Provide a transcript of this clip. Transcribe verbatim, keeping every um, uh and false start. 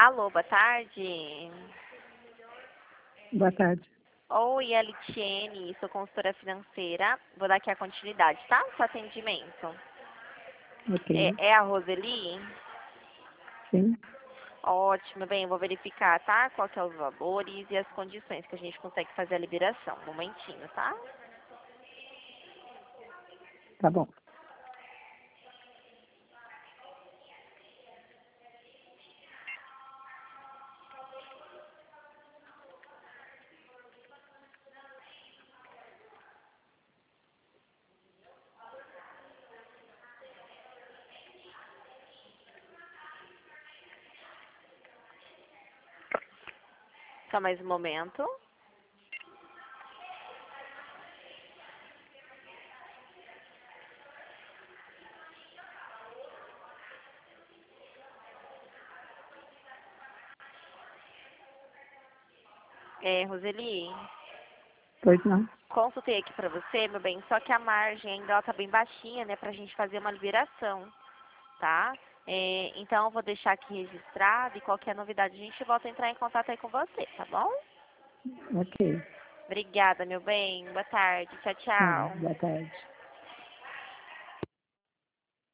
Alô, boa tarde. Boa tarde. Oi, é a Litiene, sou consultora financeira. Vou dar aqui a continuidade, tá? Seu atendimento. Ok. É, é a Roseli? Sim. Ótimo, bem, eu vou verificar, tá? Qual que é os valores e as condições que a gente consegue fazer a liberação. Um momentinho, tá? Tá bom. Só mais um momento. É, Roseli, Pois não. consultei aqui pra você, meu bem, só que a margem ainda ela tá bem baixinha, né, pra gente fazer uma liberação, tá? É, então eu vou deixar aqui registrado e qualquer novidade a gente volta a entrar em contato aí com você, tá bom? Ok. Obrigada, meu bem. Boa tarde. Tchau, Tá, tchau. boa tarde.